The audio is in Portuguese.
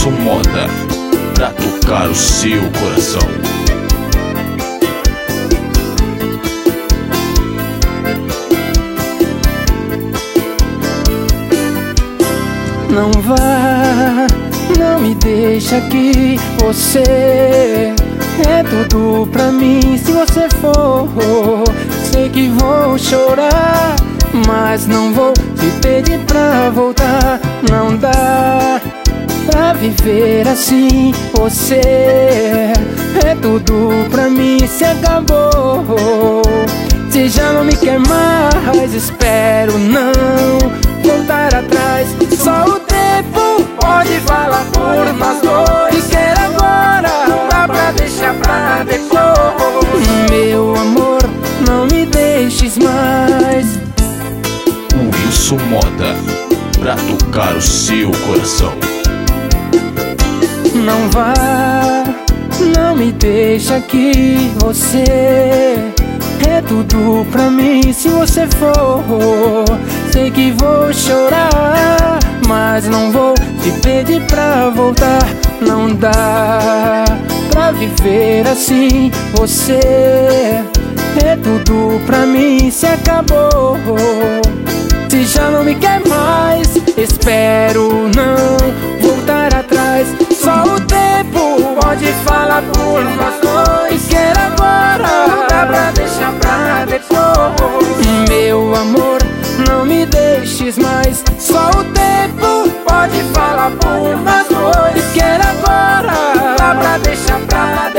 Wilson Moda, pra tocar o seu coração. Não vá, não me deixa aqui. Você é tudo pra mim. Se você for, sei que vou chorar, mas não vou te pedir pra voltar. Não dá pra viver assim. Você é tudo pra mim. Se acabou, se já não me quer mais, espero não voltar atrás. Só o tempo pode falar por nós dois. E quer agora, dá pra deixar pra depois. Meu amor, não me deixes mais. Wilson Moda, pra tocar o seu coração. Não vá, não me deixa aqui. Você é tudo pra mim. Se você for, sei que vou chorar, mas não vou te pedir pra voltar. Não dá pra viver assim. Você é tudo pra mim. Se acabou, se já não me quer mais, espero não voltar atrás. Só o tempo pode falar por nós dois. Quer agora, dá pra deixar pra depois. Meu amor, não me deixes mais. Só o tempo pode falar por nós dois. Quer agora, dá pra deixar pra depois.